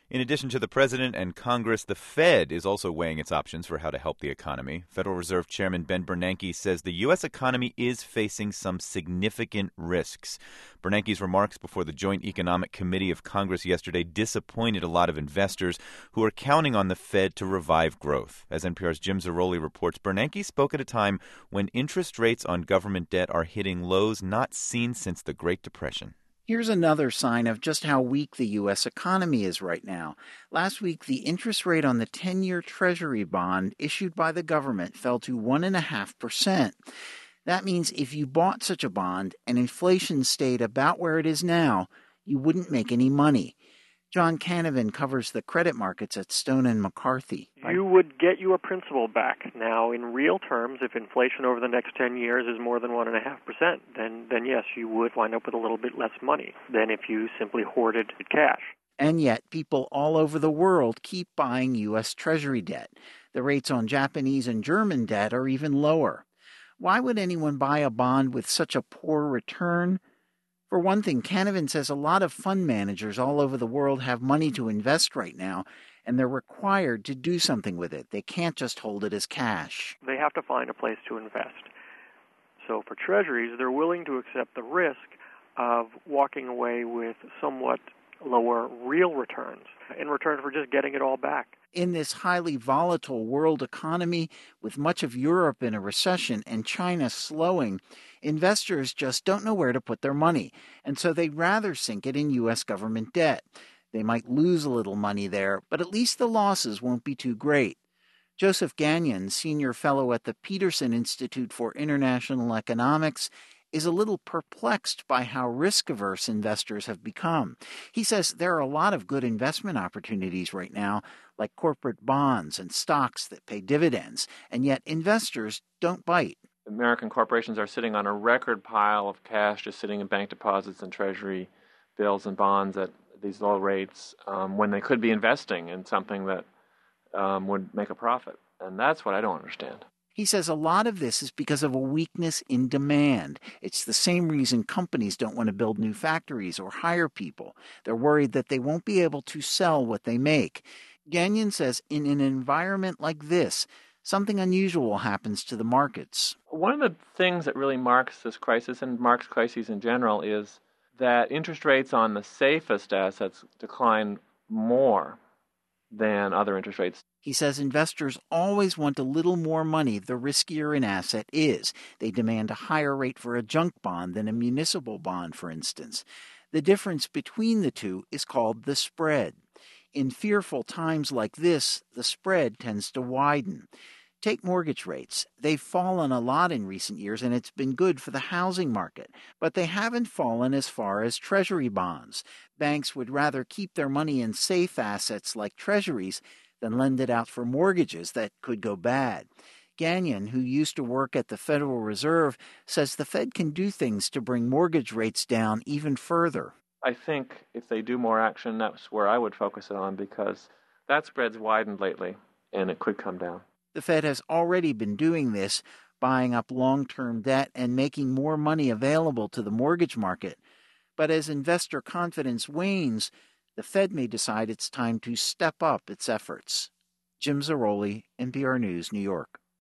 In addition to the president and Congress, the Fed is also weighing its options for how to help the economy. Federal Reserve Chairman Ben Bernanke says the U.S. economy is facing some significant risks. Bernanke's remarks before the Joint Economic Committee of Congress yesterday disappointed a lot of investors who are counting on the Fed to revive growth. As NPR's Jim Zarroli reports, Bernanke spoke at a time when interest rates on government debt are hitting lows not seen since the Great Depression. Here's another sign of just how weak the U.S. economy is right now. Last week, the interest rate on the 10-year Treasury bond issued by the government fell to 1.5%. That means if you bought such a bond and inflation stayed about where it is now, you wouldn't make any money. John Canavan covers the credit markets at Stone & McCarthy. You would get your principal back. Now, in real terms, if inflation over the next 10 years is more than 1.5%, then yes, you would wind up with a little bit less money than if you simply hoarded cash. And yet, people all over the world keep buying U.S. Treasury debt. The rates on Japanese and German debt are even lower. Why would anyone buy a bond with such a poor return? For one thing, Canavan says a lot of fund managers all over the world have money to invest right now, and they're required to do something with it. They can't just hold it as cash. They have to find a place to invest. So for treasuries, they're willing to accept the risk of walking away with somewhat lower real returns in return for just getting it all back. In this highly volatile world economy, with much of Europe in a recession and China slowing, investors just don't know where to put their money, and so they'd rather sink it in U.S. government debt. They might lose a little money there, but at least the losses won't be too great. Joseph Gagnon, senior fellow at the Peterson Institute for International Economics, is a little perplexed by how risk-averse investors have become. He says there are a lot of good investment opportunities right now, like corporate bonds and stocks that pay dividends, and yet investors don't bite. American corporations are sitting on a record pile of cash just sitting in bank deposits and treasury bills and bonds at these low rates when they could be investing in something that would make a profit. And that's what I don't understand. He says a lot of this is because of a weakness in demand. It's the same reason companies don't want to build new factories or hire people. They're worried that they won't be able to sell what they make. Gagnon says in an environment like this, something unusual happens to the markets. One of the things that really marks this crisis and marks crises in general is that interest rates on the safest assets decline more than other interest rates. He says investors always want a little more money the riskier an asset is. They demand a higher rate for a junk bond than a municipal bond, for instance. The difference between the two is called the spread. In fearful times like this, the spread tends to widen. Take mortgage rates. They've fallen a lot in recent years, and it's been good for the housing market. But they haven't fallen as far as Treasury bonds. Banks would rather keep their money in safe assets like Treasuries than lend it out for mortgages that could go bad. Gagnon, who used to work at the Federal Reserve, says the Fed can do things to bring mortgage rates down even further. I think if they do more action, that's where I would focus it on, because that spread's widened lately, and it could come down. The Fed has already been doing this, buying up long-term debt and making more money available to the mortgage market. But as investor confidence wanes, the Fed may decide it's time to step up its efforts. Jim Zarroli, NPR News, New York.